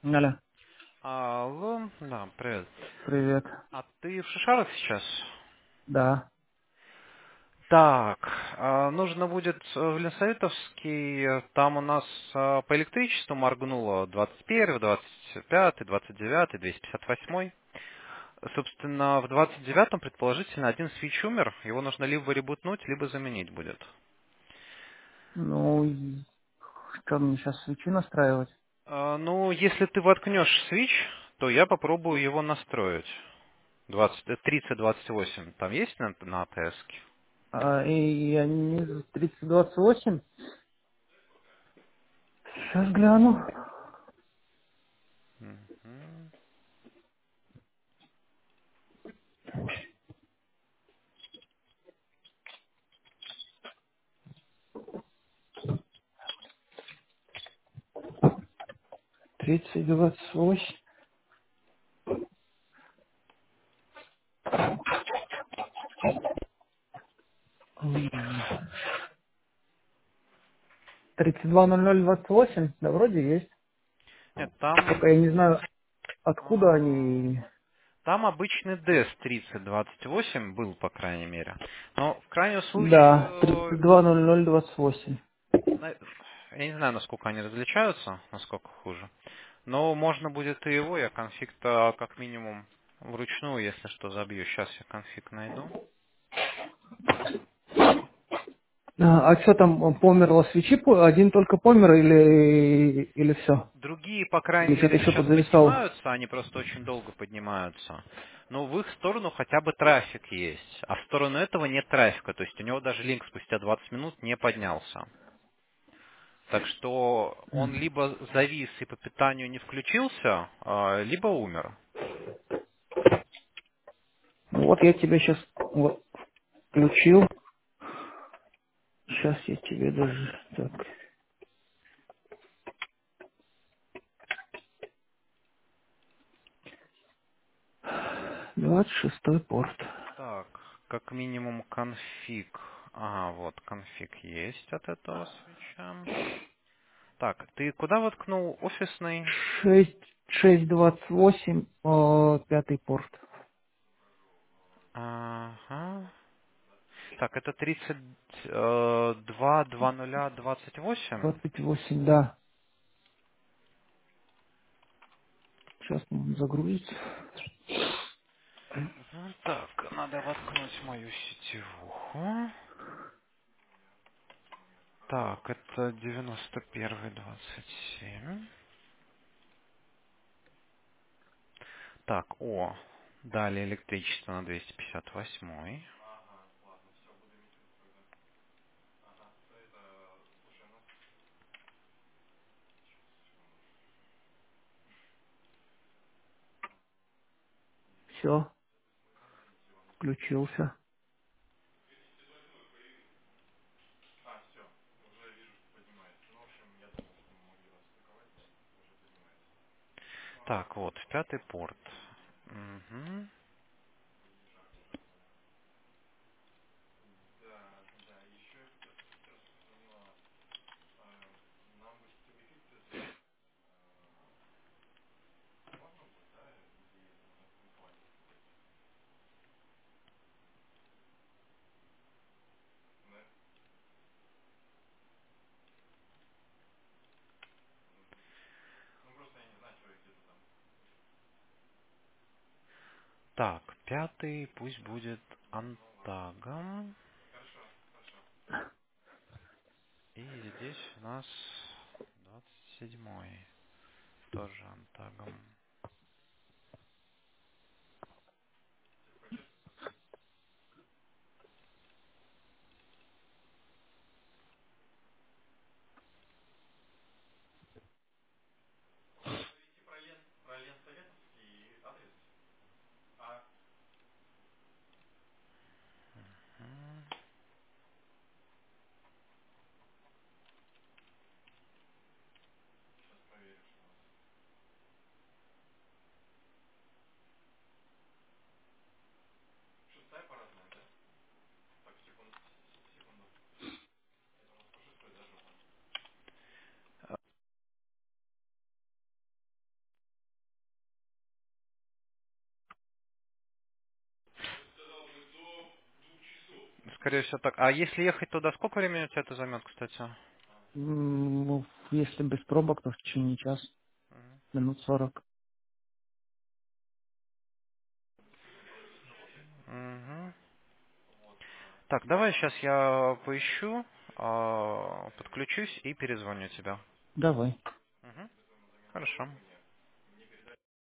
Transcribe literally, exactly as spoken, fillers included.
Аля, Алло, да, привет. привет. А ты в Шишарах сейчас? Да. Так, а, нужно будет э, в Ленсоветовский, э, там у нас э, по электричеству моргнуло двадцать первый, двадцать пятый, двадцать девятый, двести пятьдесят восемь. Собственно, в двадцать девятом предположительно один свич умер, его нужно либо ребутнуть, либо заменить будет. Ну, и что мне сейчас свечи настраивать? А, Ну, если ты воткнешь свич, то я попробую его настроить. двадцать, э, тридцать двадцать восемь, там есть на, на АТС? А, и я не тридцать двадцать восемь. Сейчас гляну. Мгм. тридцать двадцать восемь. тридцать два ноль ноль двадцать восемь. Да, вроде есть. Нет, там, Только я не знаю, откуда а, они. там обычный ди эс тридцать двадцать восемь был, по крайней мере. Но в крайнем случае, Да, э, тридцать два ноль ноль двадцать восемь. на- я не знаю, насколько они различаются, насколько хуже. Но можно будет и его, я конфиг-то как минимум вручную, если что, забью. Сейчас я конфиг найду. А, а что там, он померло свечи? по- Один только помер или, или все? Другие, по крайней Или что-то мере, еще сейчас подзависало? поднимаются, они просто очень долго поднимаются. Но в их сторону хотя бы трафик есть. А в сторону этого нет трафика. То есть у него даже линк спустя двадцать минут не поднялся. Так что он либо завис и по питанию не включился, а, либо умер. Ну вот я тебе сейчас вот, включил. Сейчас я тебе даже... Так, двадцать шестой порт. Так, как минимум конфиг. Ага, вот конфиг есть от этого свеча. Так, ты куда воткнул офисный? шесть, шесть двадцать восемь, э, пятый порт. Ага. Так, это тридцать два двадцать двадцать восемь. двадцать восемь, да. Сейчас он загрузится. Мгм. Так, надо воткнуть мою сетевуху. Так, это девяносто первый двадцать семь. Так, о, далее электричество на двести пятьдесят восемь. Все, включился. Так, вот, в пятый порт. Мгм. Так, пятый пусть будет антагом. И здесь у нас двадцать седьмой тоже антагом. М. Скорее всего так. А если ехать туда, сколько времени у тебя это займет, кстати? М, Ну, если без пробок, то в течение часа, минут сорок. Мгм. Так, давай сейчас я поищу, а, подключусь и перезвоню тебя. Давай. Мгм. Хорошо.